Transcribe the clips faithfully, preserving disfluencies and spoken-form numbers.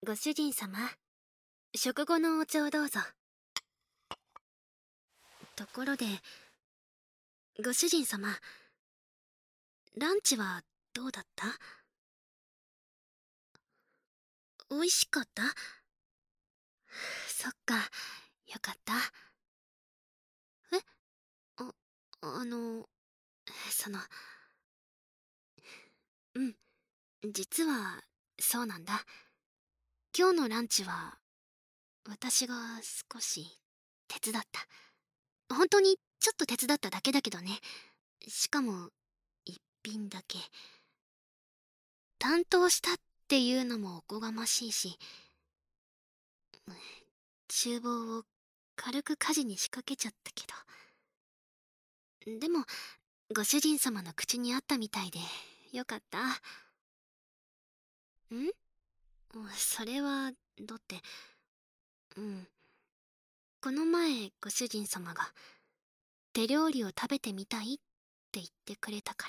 ご主人様、食後のお茶をどうぞ。ところで、ご主人様、ランチはどうだった？美味しかった？そっか、よかった。え？あ、あの、その、うん、実は、そうなんだ。今日のランチは、私が少し手伝った。本当にちょっと手伝っただけだけどね。しかも、一品だけ。担当したっていうのもおこがましいし、厨房を軽く火事に仕掛けちゃったけど。でも、ご主人様の口にあったみたいで、よかった。ん？それは、だって、うん。この前、ご主人様が、手料理を食べてみたいって言ってくれたから。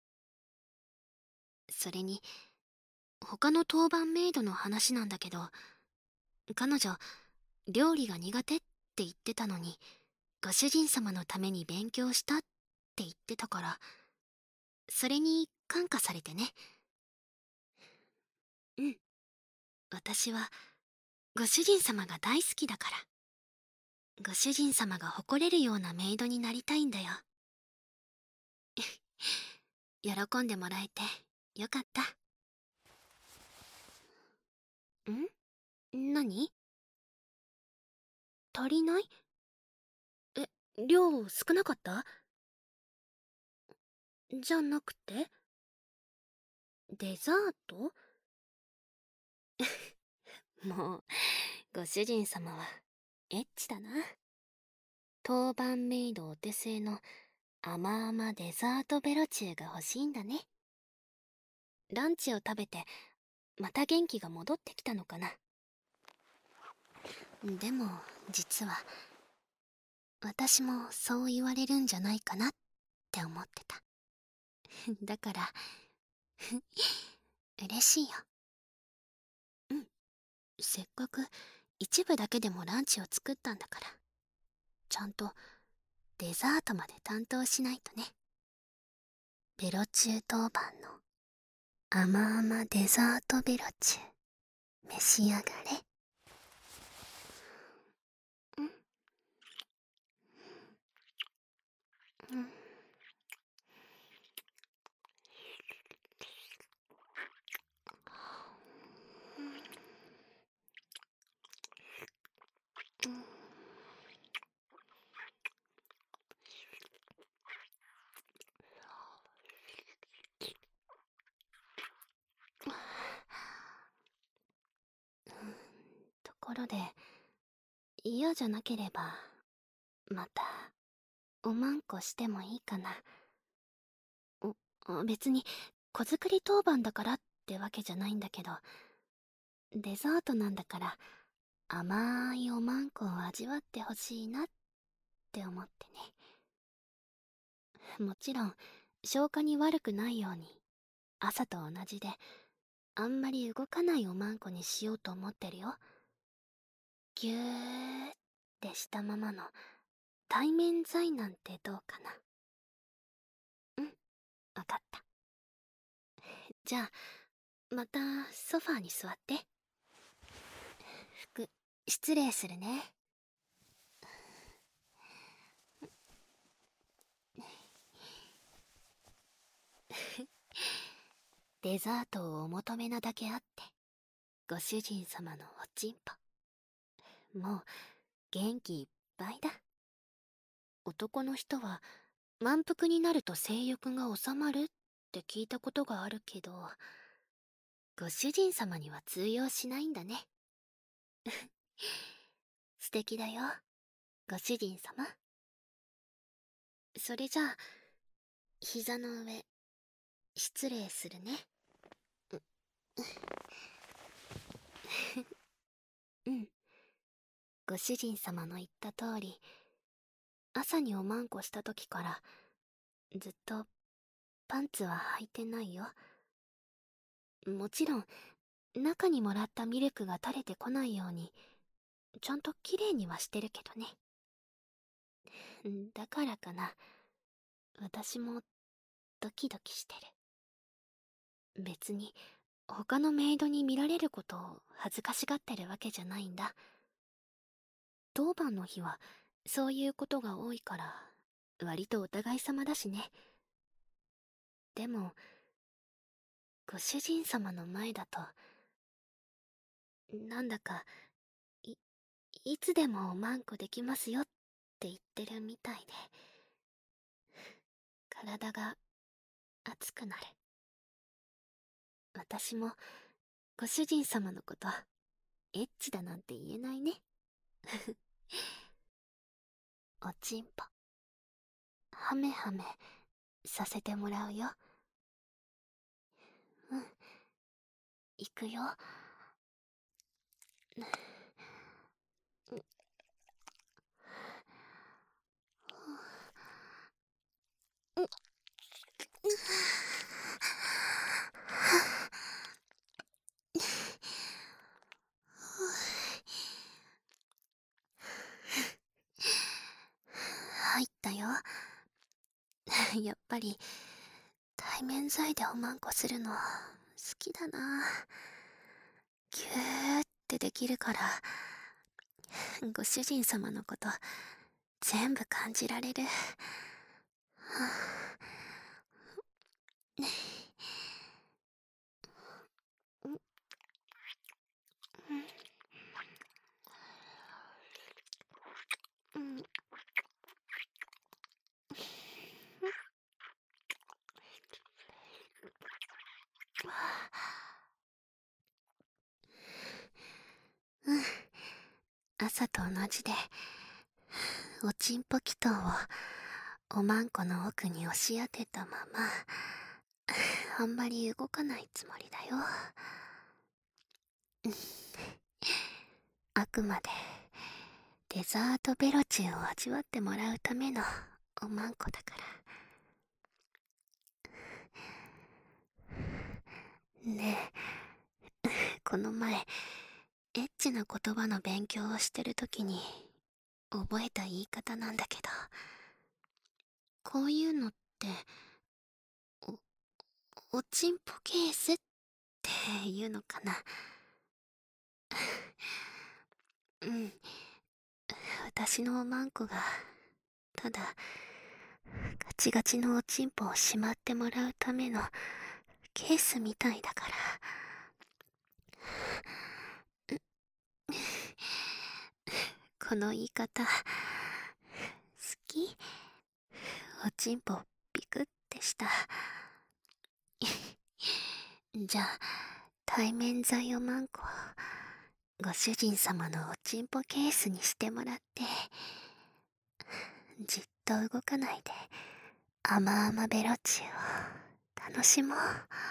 それに、他の当番メイドの話なんだけど、彼女、料理が苦手って言ってたのに、ご主人様のために勉強したって言ってたから、それに感化されてね。うん。私は、ご主人様が大好きだから。ご主人様が誇れるようなメイドになりたいんだよ。喜んでもらえてよかった。ん？何？足りない？え、量少なかった？じゃなくてデザート？もう、ご主人様は、エッチだな。当番メイドお手製の甘々デザートベロチューが欲しいんだね。ランチを食べて、また元気が戻ってきたのかな。でも、実は、私もそう言われるんじゃないかなって思ってた。だから、嬉しいよ。うん。せっかく一部だけでもランチを作ったんだから、ちゃんとデザートまで担当しないとね。ベロチュー当番の甘々デザートベロチュー、召し上がれ。うん。うん。ところで、嫌じゃなければ、また、おまんこしてもいいかな。お、別に、子作り当番だからってわけじゃないんだけど、デザートなんだから、甘いおまんこを味わってほしいなって思ってね。もちろん、消化に悪くないように、朝と同じで、あんまり動かないおまんこにしようと思ってるよ。ぎゅーってしたままの対面剤なんてどうかな。うん、わかった。じゃあ、またソファーに座って。服、失礼するね。デザートをお求めなだけあって、ご主人様のおちんぽ。もう、元気いっぱいだ。男の人は、満腹になると性欲が収まるって聞いたことがあるけど、ご主人様には通用しないんだね。素敵だよ、ご主人様。それじゃあ、膝の上、失礼するね。うん。ご主人様の言った通り、朝におまんこした時から、ずっとパンツは履いてないよ。もちろん、 中にもらったミルクが垂れてこないようにちゃんときれいにはしてるけどね。だからかな、私もドキドキしてる。別に他のメイドに見られることを恥ずかしがってるわけじゃないんだ。当番の日はそういうことが多いから割とお互い様だしね。でもご主人様の前だとなんだかいいつでもおまんこできますよって言ってるみたいで体が熱くなる。私もご主人様のことエッチだなんて言えないね。おちんぽハメハメさせてもらうよ。うん、行くよ。入ったよ。やっぱり対面剤でおまんこするの好きだな。ギューってできるからご主人様のこと全部感じられる。うん、朝と同じでおちんぽ祈祷をおまんこの奥に押し当てたままあんまり動かないつもりだよ。あくまでデザートベロチューを味わってもらうためのおまんこだから。ねえ、この前エッチな言葉の勉強をしてるときに覚えた言い方なんだけど、こういうのっておおちんぽケースっていうのかな。うん、私のおまんこがただガチガチのおちんぽをしまってもらうためのケースみたいだから。この言い方好き？おちんぽビクってした。じゃあ対面剤おまんこご主人様のおちんぽケースにしてもらってじっと動かないで甘々ベロチューを楽しもう。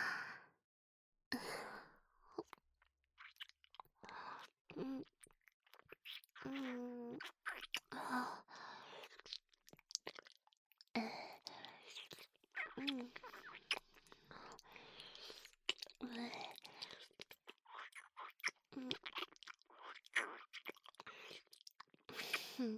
うん、うん、あ、え、うん、うん、うん、うん、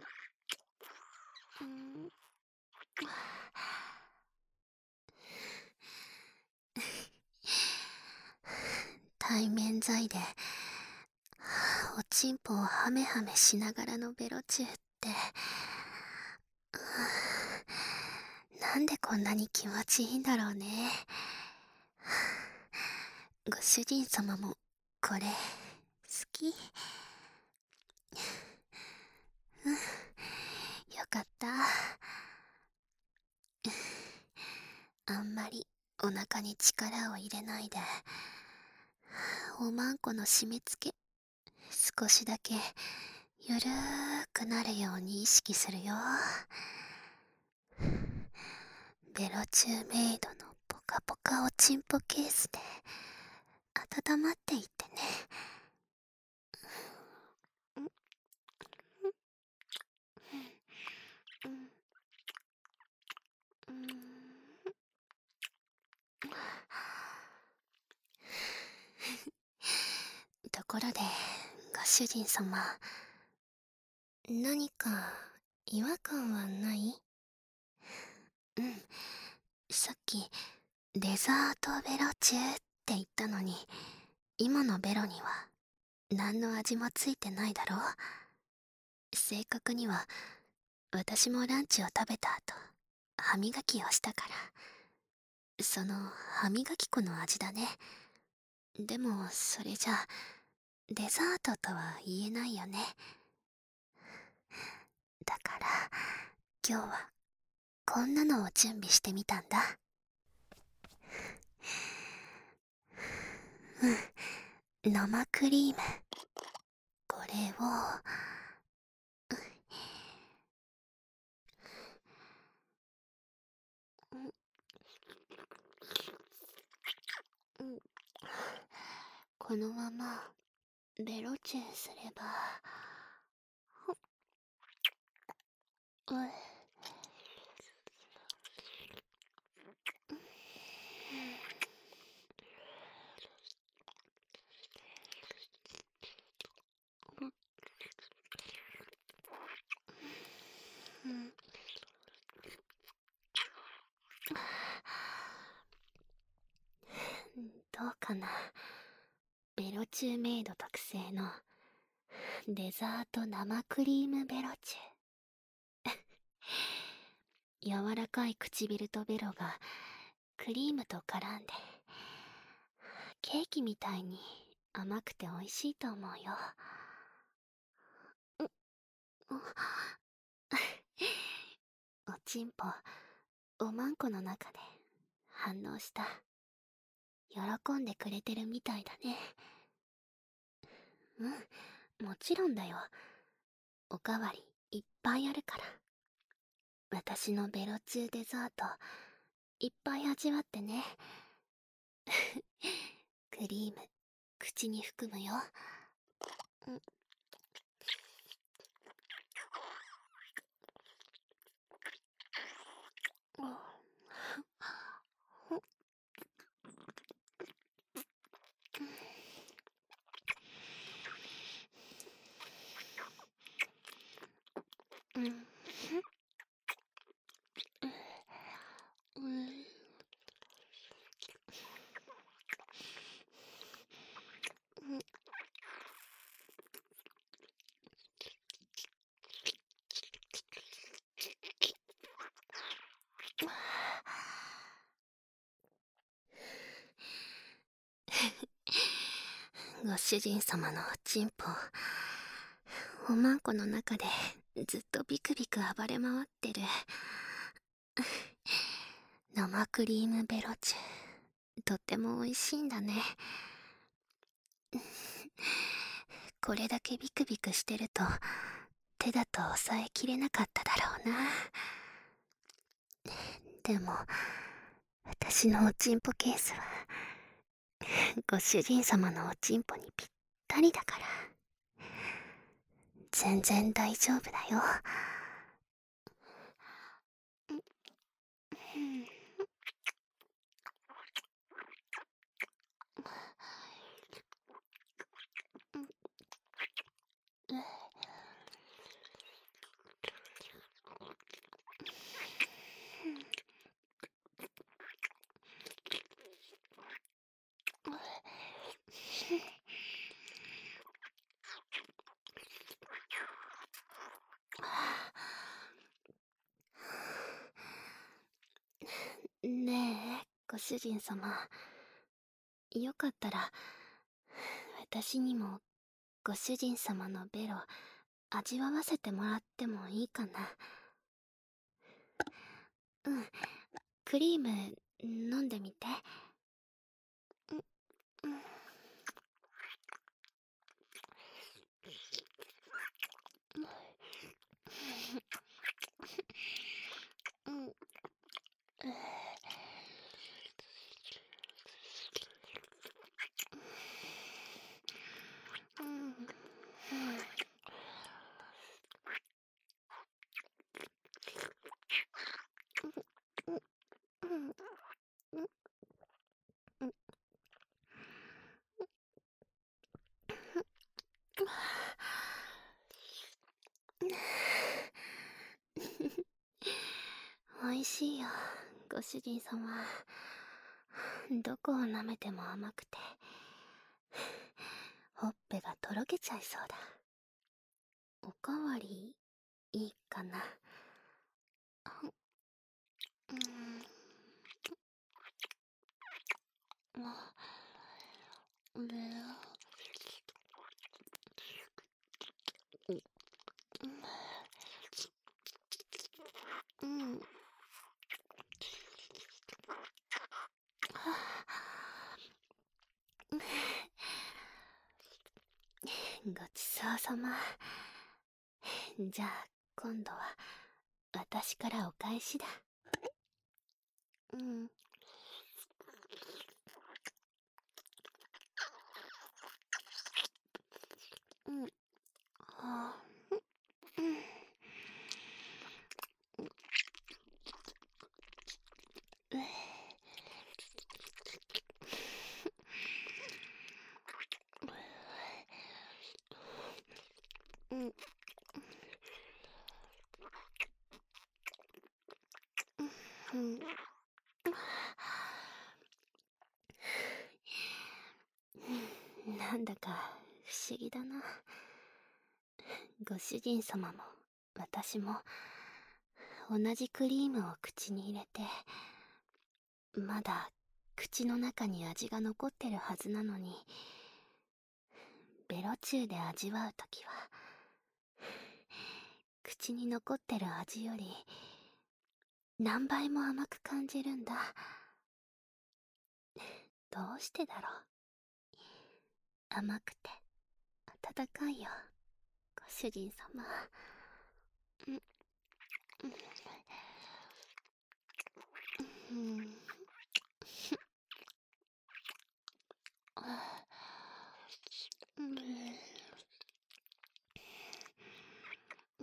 対面剤でおちんぽをハメハメしながらのベロチューってなんでこんなに気持ちいいんだろうね。ご主人様もこれ好き？うん、よかった。あんまりお腹に力を入れないでおまんこの締め付け少しだけゆるーくなるように意識するよ。ベロチューメイドのポカポカおちんぽケースで温まっていってね。うん、うん、 ころでご主人様、何か違和感はない？うん、さっきデザートベロチューって言ったのに、今のベロには何の味もついてないだろう。正確には私もランチを食べた後歯磨きをしたから、その歯磨き粉の味だね。でもそれじゃデザートとは言えないよね。だから今日はこんなのを準備してみたんだ。うん、生クリーム。これをうん、このままベロチューすれば、うっうん、どうかな。ベロチューメイド特製のデザート生クリームベロチュー。柔らかい唇とベロがクリームと絡んでケーキみたいに甘くて美味しいと思うよ。おちんぽおまんこの中で反応した。喜んでくれてるみたいだね。うん、もちろんだよ。おかわりいっぱいあるから。私のベロチューデザートいっぱい味わってね。クリーム口に含むよ。うん、うん、うん、ご主人様のおちんぽおまんこの中でずっとビクビク暴れ回ってる。生クリームベロチューとっても美味しいんだね。これだけビクビクしてると手だと抑えきれなかっただろうな。でも私のおちんぽケースはご主人様のおちんぽにぴったりだから全然大丈夫だよ。ねえご主人様、よかったら私にもご主人様のベロ味わわせてもらってもいいかな。うん、クリーム飲んでみて。うん、うん、うん、うん、うん、うん、 しいよ、ご主人様。どこを舐めても甘くて、ほっぺがとろけちゃいそうだ。おかわりいいかな。うん、あ、うれうん。ごちそうさま。じゃあ今度は私からお返しだ。うん。うん。あ、うん。うん。うん。なんだか不思議だな。ご主人様も私も同じクリームを口に入れて、まだ口の中に味が残ってるはずなのに、ベロチューで味わうときは口に残ってる味より何倍も甘く感じるんだ。どうしてだろう。甘くて温かいよ、ご主人様。うん。うん。あ、うん。うん。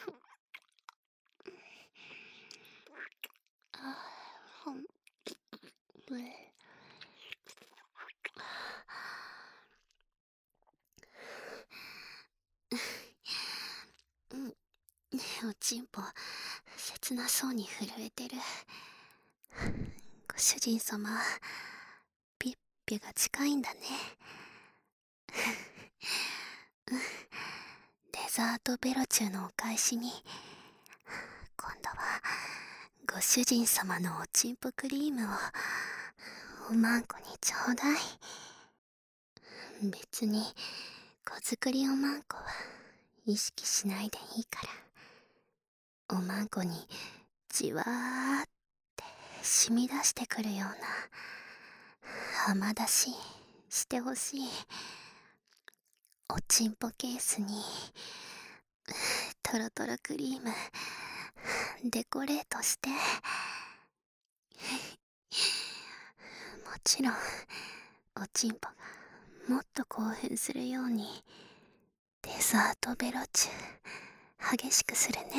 あ、ほん、うえ。うん。おちんぽ切なそうに震えてる。ご主人様、ピッピが近いんだね。デザートベロチューのお返しに、今度はご主人様のおちんぽクリームをおまんこにちょうだい。別に子作りおまんこは意識しないでいいから、おまんこにじわーって染み出してくるような甘出ししてほしい。おちんぽケースにトロトロクリームデコレートして、もちろんおちんぽがもっと興奮するようにデザートベロチュー激しくするね。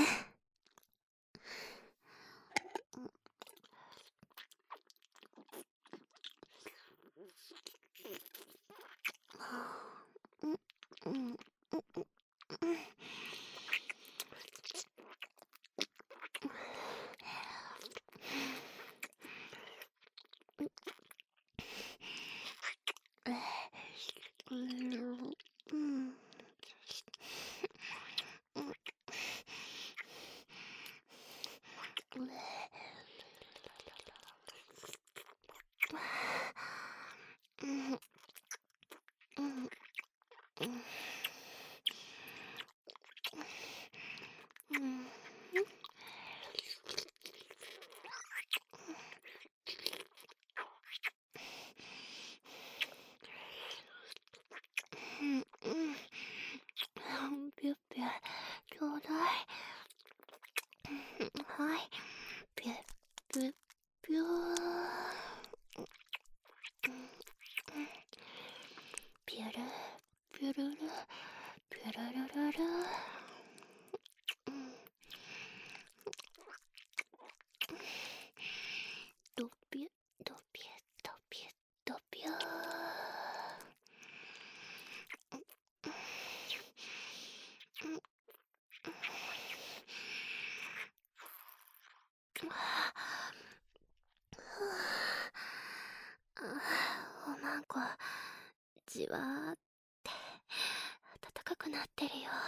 うん。うん。うん。ぴゅっぴゅちょうだい。はい。ぴゅっぴゅっぴゅー。ぴゅるぴゅるるぴゅるるるる。ドピュドピュドピュドピュー。 じわーって暖かくなってるよ。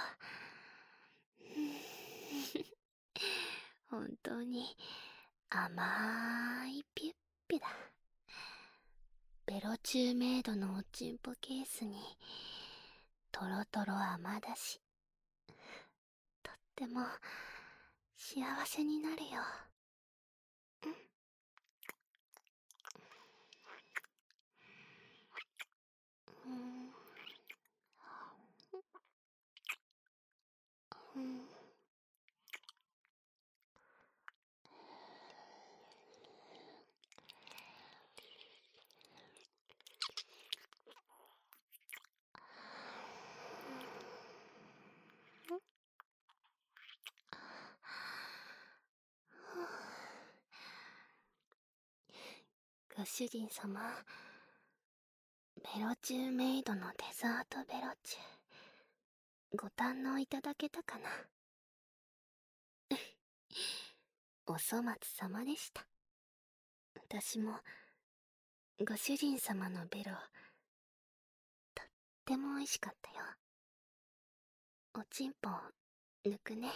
本当に甘いピュッピュだ。ベロチューメイドのおちんぽケースにトロトロ甘だし、とっても幸せになるよ。うんうん。ご主人様、ベロチューメイドのデザートベロチュー、ご堪能いただけたかな。お粗末様でした。私もご主人様のベロとっても美味しかったよ。おちんぽ抜くね。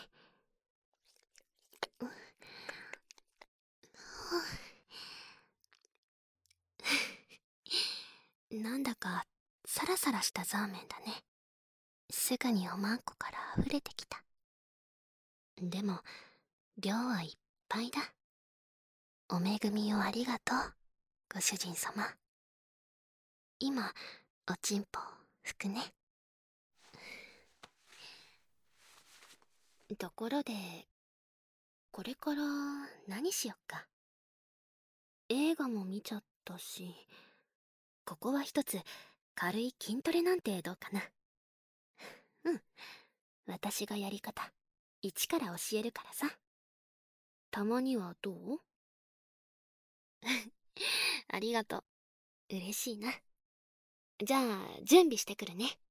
なんだかサラサラしたザーメンだね。すぐにおまんこから溢れてきた。でも量はいっぱいだ。お恵みをありがとう、ご主人様。今おちんぽ拭くね。ところでこれから何しよっか。映画も見ちゃったし、ここは一つ軽い筋トレなんてどうかな。うん、私がやり方一から教えるからさ。たまにはどう？ありがとう。嬉しいな。じゃあ準備してくるね。